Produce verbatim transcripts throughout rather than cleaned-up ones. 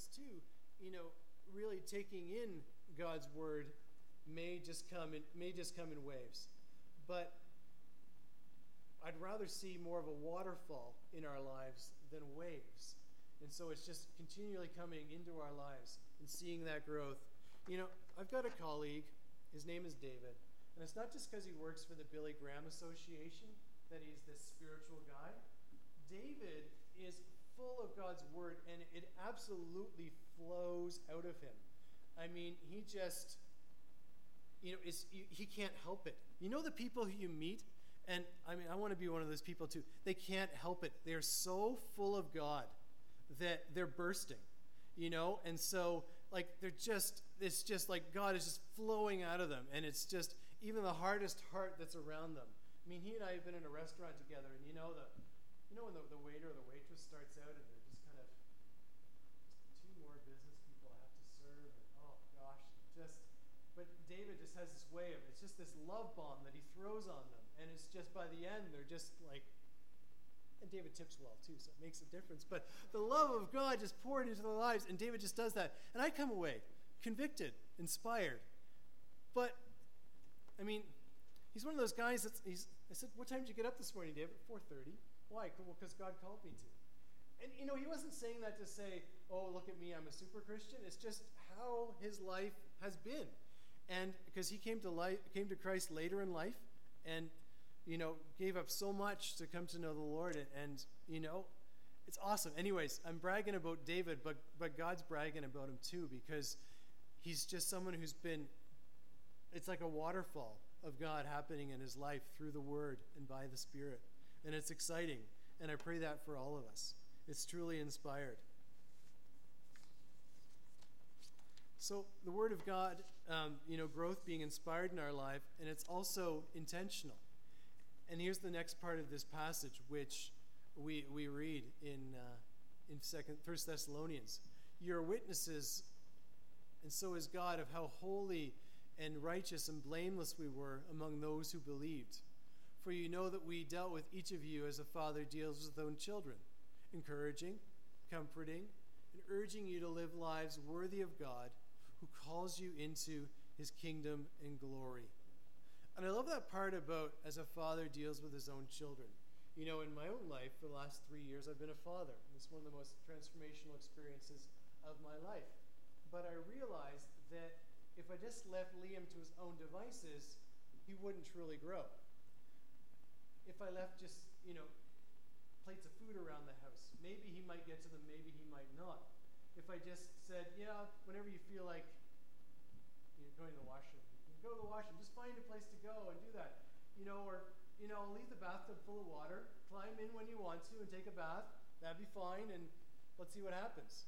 too, you know, really taking in God's word may just come in, may just come in waves. But I'd rather see more of a waterfall in our lives than waves. And so it's just continually coming into our lives and seeing that growth. You know, I've got a colleague, his name is David, and it's not just because he works for the Billy Graham Association that he's this spiritual guy. David is full of God's word, and it absolutely flows out of him. I mean, he just, you know, is he can't help it. You know the people who you meet, and I mean, I want to be one of those people too. They can't help it. They're so full of God that they're bursting, you know? And so, like, they're just, it's just like God is just flowing out of them. And it's just, even the hardest heart that's around them. I mean, he and I have been in a restaurant together, and you know, the, you know when the, the waiter or the waitress starts out and they're just kind of, just two more business people I have to serve, and oh gosh, just, but David just has this way of, it's just this love bomb that he throws on them. And it's just, by the end, they're just like, and David tips well too, so it makes a difference. But the love of God just poured into their lives, and David just does that. And I come away convicted, inspired. But, I mean, he's one of those guys that's, he's, I said, what time did you get up this morning, David? four thirty. Why? Well, because God called me to. And, you know, he wasn't saying that to say, oh, look at me, I'm a super Christian. It's just how his life has been. And because he came to life, came to Christ later in life, and you know, gave up so much to come to know the Lord, and, and you know, it's awesome. Anyways, I'm bragging about David, but but God's bragging about him too, because he's just someone who's been, it's like a waterfall of God happening in his life through the Word and by the Spirit. And it's exciting, and I pray that for all of us. It's truly inspired. So the Word of God, um, you know, growth being inspired in our life, and it's also intentional. And here's the next part of this passage, which we we read in uh, in Second First Thessalonians. You're witnesses, and so is God, of how holy and righteous and blameless we were among those who believed. For you know that we dealt with each of you as a father deals with his own children, encouraging, comforting, and urging you to live lives worthy of God, who calls you into his kingdom and glory. And I love that part about as a father deals with his own children. You know, in my own life, for the last three years, I've been a father. It's one of the most transformational experiences of my life. But I realized that if I just left Liam to his own devices, he wouldn't truly grow. If I left just, you know, plates of food around the house, maybe he might get to them, maybe he might not. If I just said, yeah, whenever you feel like you're going to the washroom, go to the washroom, just find a place to go and do that. You know, or, you know, leave the bathtub full of water, climb in when you want to and take a bath. That'd be fine, and let's see what happens.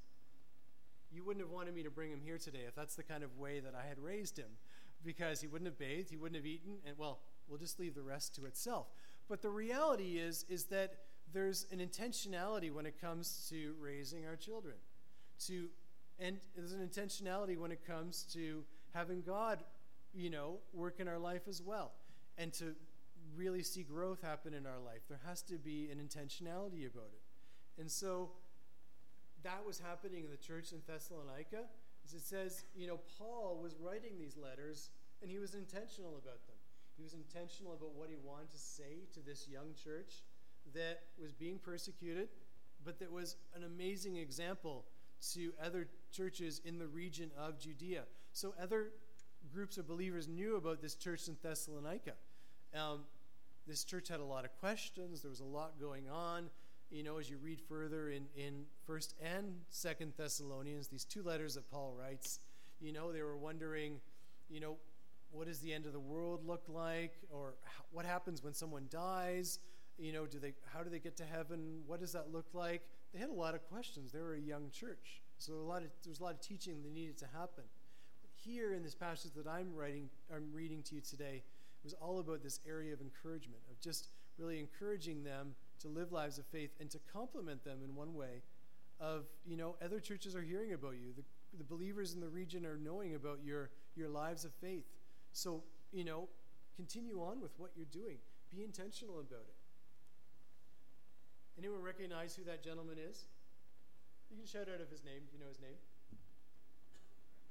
You wouldn't have wanted me to bring him here today if that's the kind of way that I had raised him, because he wouldn't have bathed, he wouldn't have eaten, and, well, we'll just leave the rest to itself. But the reality is, is that there's an intentionality when it comes to raising our children. To, and there's an intentionality when it comes to having God, you know, work in our life as well. And to really see growth happen in our life, there has to be an intentionality about it. And so that was happening in the church in Thessalonica. As it says, you know, Paul was writing these letters, and he was intentional about them. He was intentional about what he wanted to say to this young church that was being persecuted, but that was an amazing example to other churches in the region of Judea. So other groups of believers knew about this church in Thessalonica. Um, this church had a lot of questions. There was a lot going on. You know, as you read further in, in First and Second Thessalonians, these two letters that Paul writes, you know, they were wondering, you know, what does the end of the world look like? Or how, what happens when someone dies? You know, do they? How do they get to heaven? What does that look like? They had a lot of questions. They were a young church. So a lot of, there was a lot of teaching that needed to happen. Here in this passage that I'm writing, I'm reading to you today, it was all about this area of encouragement, of just really encouraging them to live lives of faith and to compliment them in one way of, you know, other churches are hearing about you. The, the believers in the region are knowing about your, your lives of faith. So, you know, continue on with what you're doing. Be intentional about it. Anyone recognize who that gentleman is? You can shout out of his name if you know his name.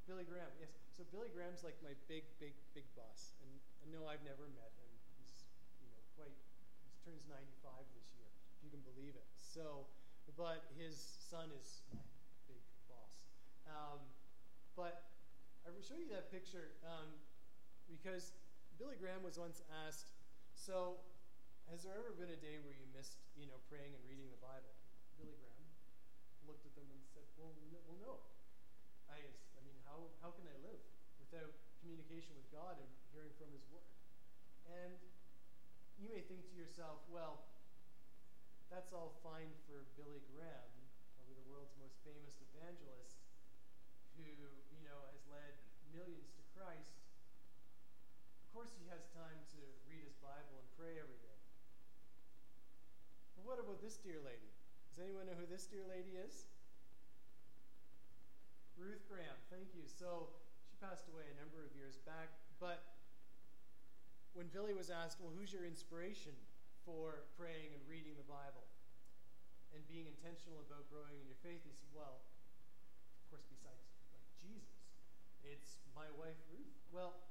Billy Graham, yes. So Billy Graham's like my big, big, big boss. And I know I've never met him. He's, you know, quite, he turns ninety-five this year, if you can believe it. So, but his son is my big boss. Um, but I will show you that picture um, because Billy Graham was once asked, so has there ever been a day where you missed, you know, praying and reading the Bible? Billy Graham looked at them and said, well, no, well, no. I, I mean, how, how can I live without communication with God and hearing from his word? And you may think to yourself, well, that's all fine for Billy Graham, probably the world's most famous evangelist, who, you know, has led millions to Christ. Of course he has time to read his Bible and pray every day. But what about this dear lady? Does anyone know who this dear lady is? Ruth Graham, thank you. So she passed away a number of years back, but when Billy was asked, well, who's your inspiration for praying and reading the Bible and being intentional about growing in your faith, he said, well, of course, besides like Jesus, it's my wife, Ruth. Well,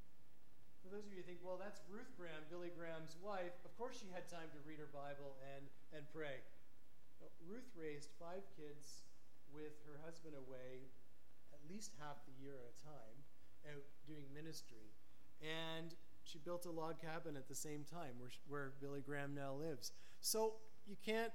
for those of you who think, well, that's Ruth Graham, Billy Graham's wife, of course she had time to read her Bible and, and pray. No, Ruth raised five kids with her husband away at least half the year at a time out doing ministry. And she built a log cabin at the same time where, where Billy Graham now lives. So you can't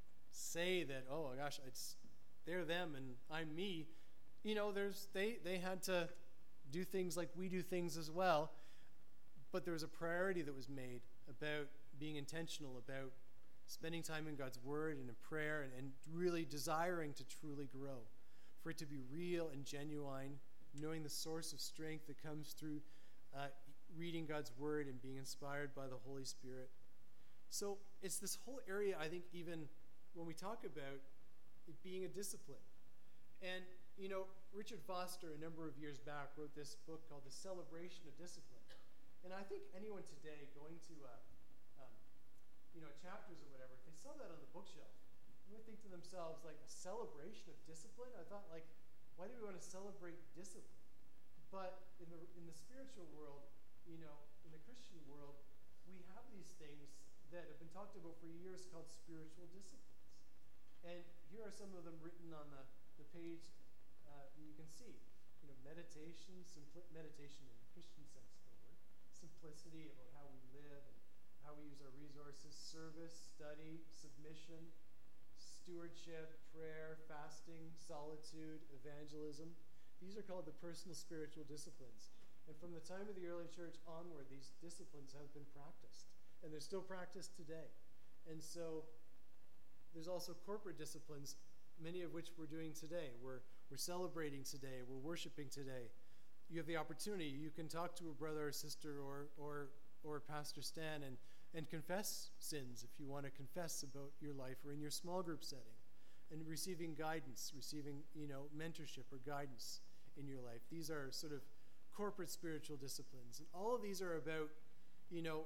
say that, oh my gosh, it's they're them and I'm me. You know, there's they, they had to do things like we do things as well. But there was a priority that was made about being intentional about spending time in God's word and in prayer and, and really desiring to truly grow, for it to be real and genuine, knowing the source of strength that comes through uh, reading God's word and being inspired by the Holy Spirit. So it's this whole area, I think, even when we talk about it being a discipline. And, you know, Richard Foster, a number of years back, wrote this book called The Celebration of Discipline. And I think anyone today going to, uh, um, you know, chapters or whatever, if they saw that on the bookshelf, they would think to themselves, like, a celebration of discipline? I thought, like, why do we want to celebrate discipline? But in the in the spiritual world, you know, in the Christian world, we have these things that have been talked about for years called spiritual disciplines. And here are some of them written on the, the page uh, that you can see. You know, meditation, simpli- meditation in the Christian sense of the word, simplicity about how we live and how we use our resources, service, study, submission, stewardship, prayer, fasting, solitude, evangelism. These are called the personal spiritual disciplines. And from the time of the early church onward, these disciplines have been practiced. And they're still practiced today. And so there's also corporate disciplines, many of which we're doing today. We're, we're celebrating today. We're worshiping today. You have the opportunity. You can talk to a brother or sister or or or Pastor Stan and, and confess sins if you want to confess about your life, or in your small group setting, and receiving guidance, receiving, you know, mentorship or guidance in your life. These are sort of corporate spiritual disciplines. And all of these are about, you know,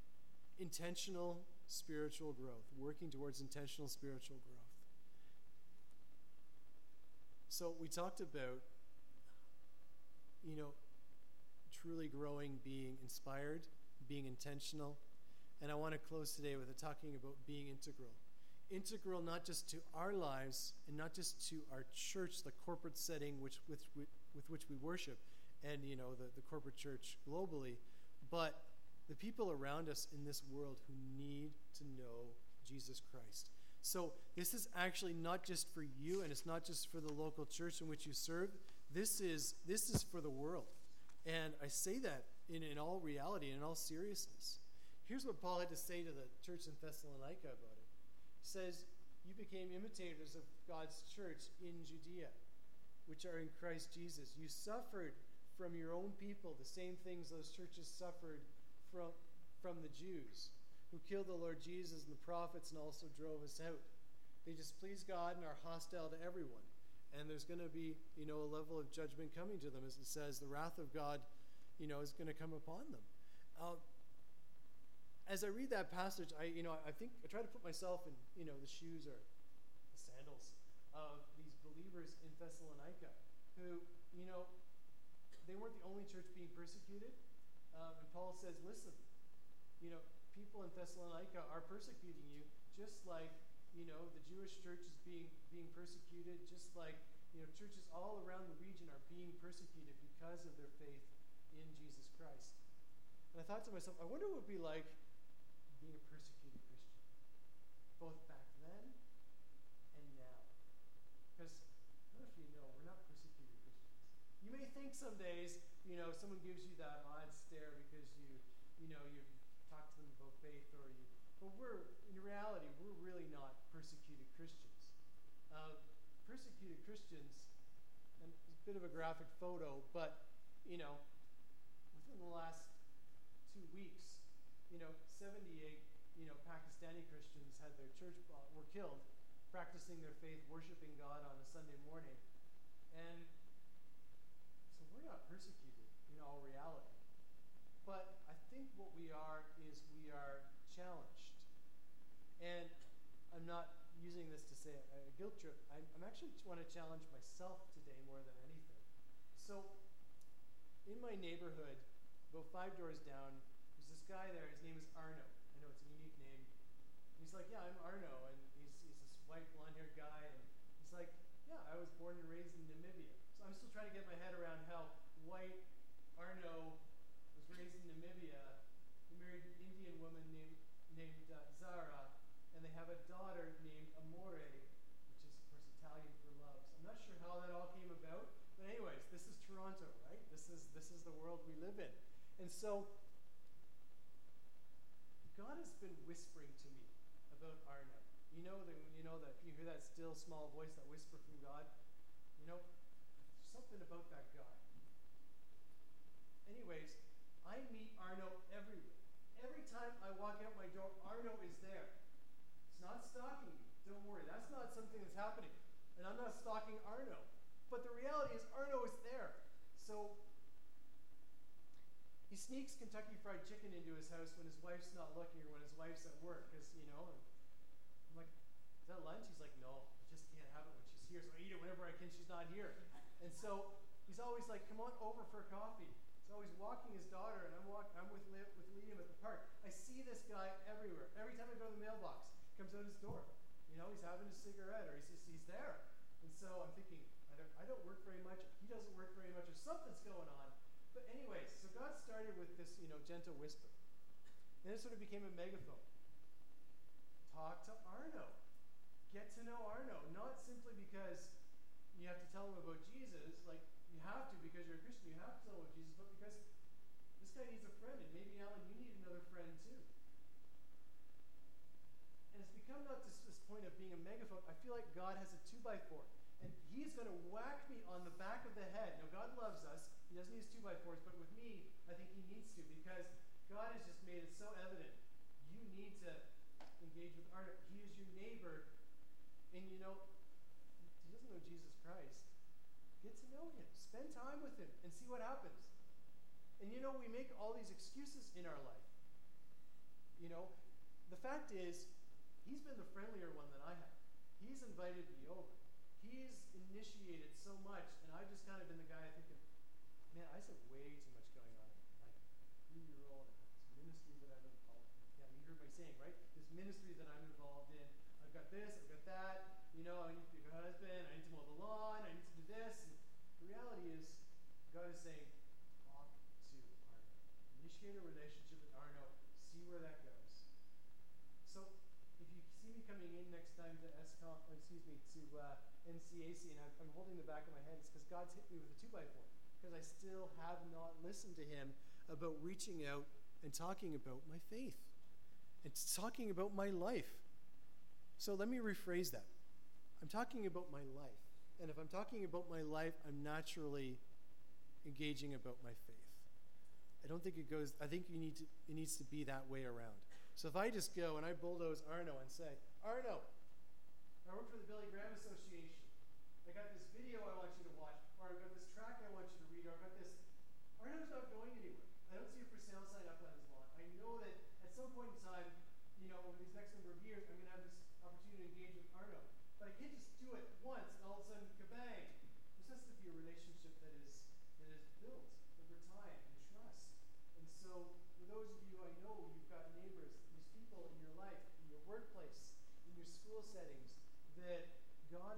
intentional spiritual growth, working towards intentional spiritual growth. So we talked about, you know, truly growing, being inspired, being intentional. And I want to close today with a talking about being integral. Integral not just to our lives and not just to our church, the corporate setting which with, with, with which we worship, and, you know, the, the corporate church globally, but the people around us in this world who need to know Jesus Christ. So this is actually not just for you, and it's not just for the local church in which you serve. This is this is for the world. And I say that in, in all reality, in all seriousness. Here's what Paul had to say to the church in Thessalonica about it. He says, you became imitators of God's church in Judea, which are in Christ Jesus. You suffered from your own people the same things those churches suffered from, from the Jews, who killed the Lord Jesus and the prophets and also drove us out. They displease God and are hostile to everyone. And there's going to be, you know, a level of judgment coming to them. As it says, the wrath of God, you know, is going to come upon them. Uh, as I read that passage, I, you know, I think I try to put myself in, you know, the shoes or the sandals of these believers in Thessalonica who, you know, they weren't the only church being persecuted. Um, and Paul says, listen, you know, people in Thessalonica are persecuting you, just like, you know, the Jewish church is being being persecuted, just like, you know, churches all around the region are being persecuted because of their faith in Jesus Christ. And I thought to myself, I wonder what it would be like being a persecuted Christian, both back then and now. Because I don't know if you know, we're not persecuted Christians. You may think some days, you know, someone gives you that odd stare because you, you know, you talk to them about faith, or you, but we're, in reality, we're really not persecuted Christians. Uh, persecuted Christians, and it's a bit of a graphic photo, but, you know, within the last two weeks, you know, seventy-eight, you know, Pakistani Christians had their church, uh, were killed, practicing their faith, worshiping God on a Sunday morning. And so we're not persecuted in all reality. But I think what we are is we are challenged. And I'm not using this to say a, a guilt trip. I'm, I'm actually want to challenge myself today more than anything. So in my neighborhood, about five doors down, there's this guy there. His name is Arno. I know it's a unique name. He's like, yeah, I'm Arno. And he's, he's this white, blonde-haired guy. And he's like, yeah, I was born and raised in Namibia. So I'm still trying to get my head around how white Arno was raised in Namibia. He married an Indian woman named, named uh, Zara. And they have a daughter named Amore, which is, of course, Italian for love. So I'm not sure how that all came about. But anyways, this is Toronto, right? This is this is the world we live in. And so God has been whispering to me about Arno. You know that you know that you hear that still small voice, that whisper from God. You know, there's something about that guy. Anyways, I meet Arno everywhere. Every time I walk out my door, Arno is there. It's not stalking me. Don't worry, that's not something that's happening. And I'm not stalking Arno. But the reality is Arno is there. So he sneaks Kentucky Fried Chicken into his house when his wife's not looking or when his wife's at work, because, you know, I'm like, is that lunch? He's like, no, I just can't have it when she's here, so I eat it whenever I can. She's not here. And so he's always like, come on over for coffee. He's always walking his daughter, and I'm walk, I'm with, with Liam at the park. I see this guy everywhere. Every time I go to the mailbox, he comes out his door. You know, he's having a cigarette, or he's just, he's there. And so I'm thinking, I don't, I don't work very much, or he doesn't work very much, or something's going on. But anyways, so God started with this, you know, gentle whisper. And it sort of became a megaphone. Talk to Arno. Get to know Arno. Not simply because you have to tell him about Jesus, like you have to because you're a Christian, you have to tell him about Jesus, but because this guy needs a friend, and maybe, Alan, you need another friend too. And it's become not just this point of being a megaphone. I feel like God has a two by four. And he's going to whack me on the back of the head. Now, God loves us. He doesn't use two by fours, but with me, I think he needs to, because God has just made it so evident. You need to engage with Arno. He is your neighbor, and you know, he doesn't know Jesus Christ. Get to know him. Spend time with him and see what happens. And you know, we make all these excuses in our life. You know, the fact is, he's been the friendlier one than I have. He's invited me over. He's initiated so much, and I've just kind of been the guy thinking, man, I just have way too much going on. Like three-year-old, and this ministry that I'm involved in. Yeah, you heard my saying, right? This ministry that I'm involved in. I've got this, I've got that. You know, I need to be a husband. I need to mow the lawn. I need to do this. And the reality is, God is saying, talk to Arno. Initiate a relationship with Arno. See where that goes. So, if you see me coming in next time to S COM, or excuse me, to uh, N C A C, and I'm, I'm holding the back of my head, it's because God's hit me with a two by four. Because I still have not listened to him about reaching out and talking about my faith and talking about my life. So let me rephrase that. I'm talking about my life. And if I'm talking about my life, I'm naturally engaging about my faith. I don't think it goes, I think you need to, it needs to be that way around. So if I just go and I bulldoze Arno and say, Arno, I work for the Billy Graham Association. I got this video I want you to watch, or I've got this track I want you to read, or I've got this. Arno's not going anywhere. I don't see a for sale sign up on his lawn. I know that at some point in time, you know, over these next number of years, I'm going to have this opportunity to engage with Arno. But I can't just do it once and all of a sudden, kabang. This has to be a relationship that is that is built.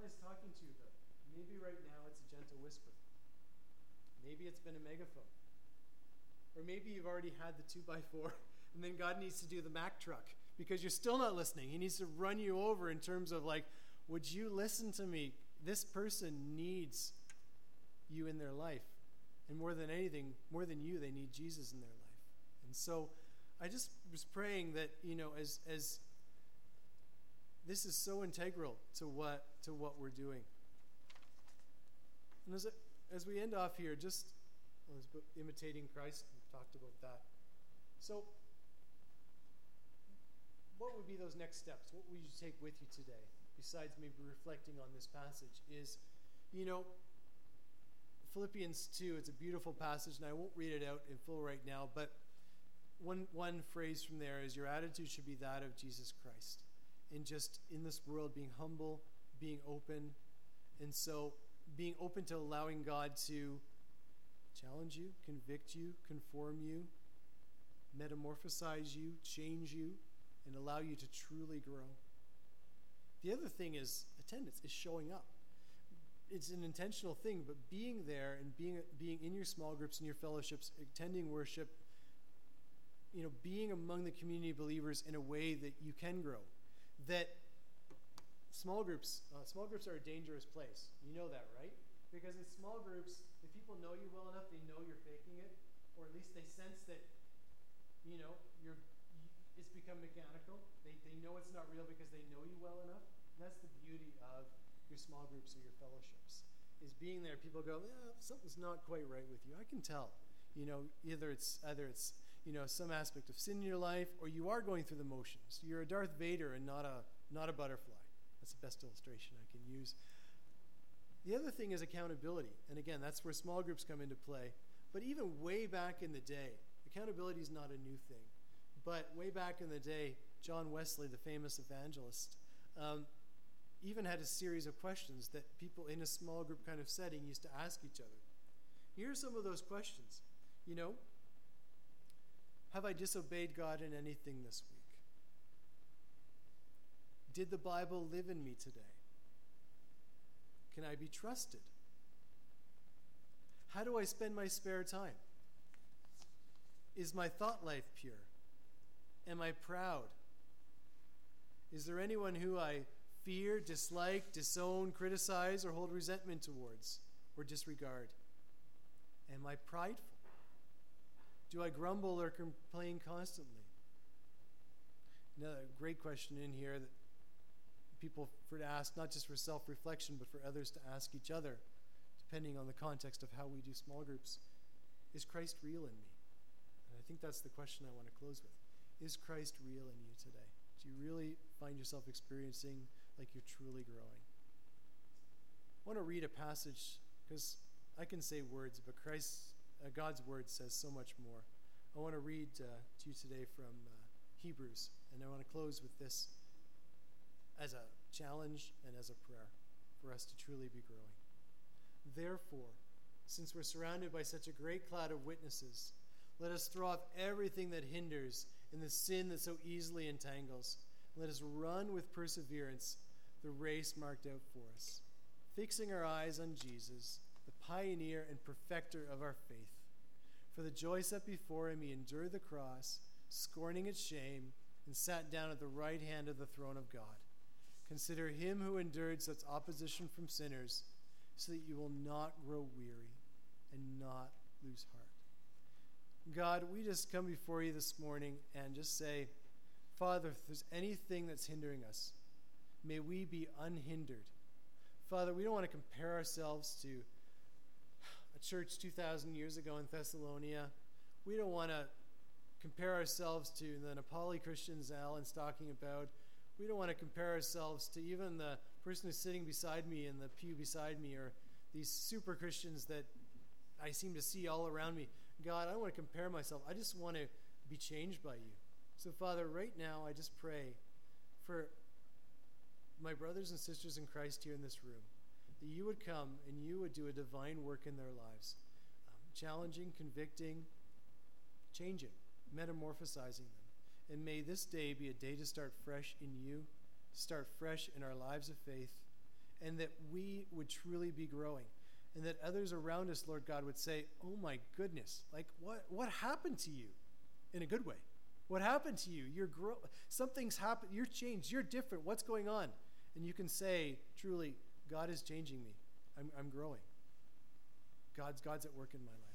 God is talking to you, though. Maybe right now it's a gentle whisper. Maybe it's been a megaphone. Or maybe you've already had the two by four, and then God needs to do the Mack truck because you're still not listening. He needs to run you over in terms of like, would you listen to me? This person needs you in their life. And more than anything, more than you, they need Jesus in their life. And so I just was praying that, you know, as as this is so integral to what to what we're doing. And as, as we end off here, just well, imitating Christ, we talked about that. So what would be those next steps? What would you take with you today, besides maybe reflecting on this passage, is, you know, Philippians two, it's a beautiful passage, and I won't read it out in full right now, but one one phrase from there is, your attitude should be that of Jesus Christ. And just in this world, being humble, being open, and so being open to allowing God to challenge you, convict you, conform you, metamorphosize you, change you, and allow you to truly grow. The other thing is attendance, is showing up. It's an intentional thing, but being there and being being in your small groups and your fellowships, attending worship, you know, being among the community of believers in a way that you can grow. That small groups, uh, small groups are a dangerous place. You know that, right? Because in small groups, if people know you well enough, they know you're faking it, or at least they sense that, you know, you're. It's become mechanical. They they know it's not real because they know you well enough. And that's the beauty of your small groups or your fellowships, is being there. People go, yeah, something's not quite right with you. I can tell. You know, either it's either it's you know some aspect of sin in your life, or you are going through the motions. You're a Darth Vader and not a not a butterfly. That's the best illustration I can use. The other thing is accountability, and again, that's where small groups come into play. But even way back in the day, accountability is not a new thing. But way back in the day, John Wesley, the famous evangelist, um, even had a series of questions that people in a small group kind of setting used to ask each other. Here are some of those questions. You know, have I disobeyed God in anything this week? Did the Bible live in me today? Can I be trusted? How do I spend my spare time? Is my thought life pure? Am I proud? Is there anyone who I fear, dislike, disown, criticize, or hold resentment towards, or disregard? Am I prideful? Do I grumble or complain constantly? Another great question in here that people for to ask, not just for self-reflection, but for others to ask each other, depending on the context of how we do small groups. Is Christ real in me? And I think that's the question I want to close with. Is Christ real in you today? Do you really find yourself experiencing like you're truly growing? I want to read a passage, because I can say words, but Christ, uh, God's word says so much more. I want to read uh, to you today from uh, Hebrews, and I want to close with this as a challenge and as a prayer for us to truly be growing. Therefore, since we're surrounded by such a great cloud of witnesses, let us throw off everything that hinders and the sin that so easily entangles. Let us run with perseverance the race marked out for us, fixing our eyes on Jesus, the pioneer and perfecter of our faith. For the joy set before him, he endured the cross, scorning its shame, and sat down at the right hand of the throne of God. Consider him who endured such opposition from sinners, so that you will not grow weary and not lose heart. God, we just come before you this morning and just say, Father, if there's anything that's hindering us, may we be unhindered. Father, we don't want to compare ourselves to a church two thousand years ago in Thessalonica. We don't want to compare ourselves to the Nepali Christians Alan's talking about. We don't want to compare ourselves to even the person who's sitting beside me in the pew beside me, or these super Christians that I seem to see all around me. God, I don't want to compare myself. I just want to be changed by you. So, Father, right now, I just pray for my brothers and sisters in Christ here in this room, that you would come and you would do a divine work in their lives, um, challenging, convicting, changing, metamorphosizing them. And may this day be a day to start fresh in you, start fresh in our lives of faith, and that we would truly be growing. And that others around us, Lord God, would say, oh my goodness, like what, what happened to you? In a good way. What happened to you? You're grow- something's happened. You're changed. You're different. What's going on? And you can say, truly, God is changing me. I'm, I'm growing. God's, God's at work in my life.